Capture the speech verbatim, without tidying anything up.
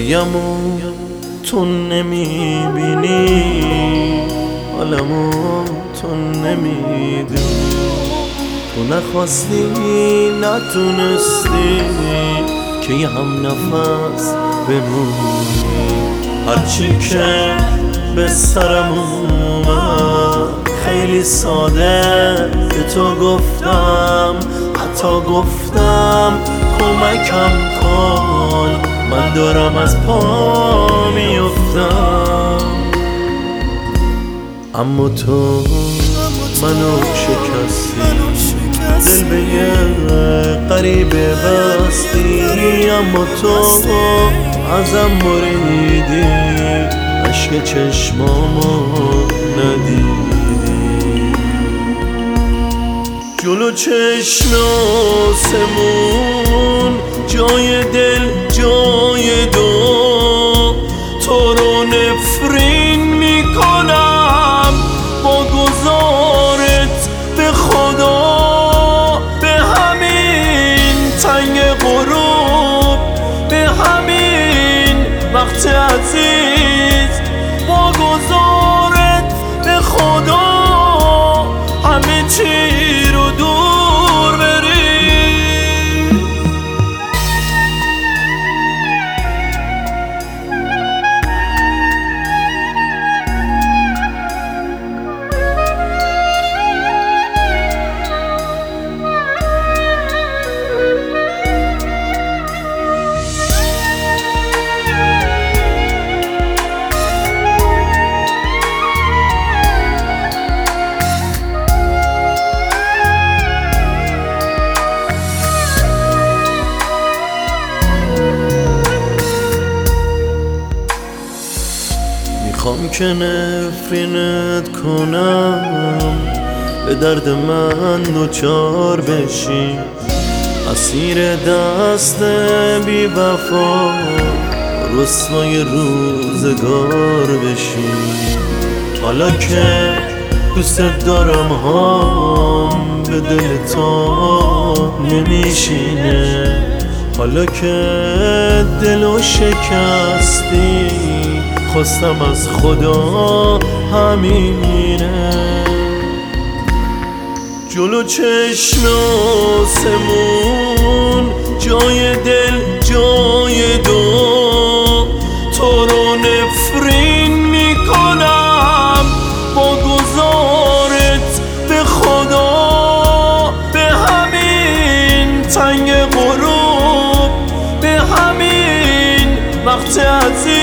بگم و تو نمیبینی، حالمو تو نمیدونی. تو نخواستی نتونستی که یه هم نفس بمونی. هرچی که به سرم اومد خیلی ساده به تو گفتم، حتی گفتم کمکم کن، من دارم از پا میفتم. اما تو منو شکستی، دل به یه غریبه بستی. اما تو ازم بریدی، عشق چشمامو ندیدی. جلو چشم آسمون جای دل جای دو، تو رو نفرین میکنم با گذارت به خدا. به همین تنگ غروب، به همین وقت عزیز، با گذارت به خدا همه چی رو دور بری. میخوام که نفرینت کنم، به درد من دوچار بشی، اسیر دست بی وفا رسوای روزگار بشی. حالا که دوست دارم هم به دل تو نمیشینه، حالا که دلو شکستی خواستم از خدا همینه. جلو چشم آسمون جای دل جای دو، تو رو نفرین میکنم با گذارت به خدا. به همین تنگ غروب، به همین وقت عزیز،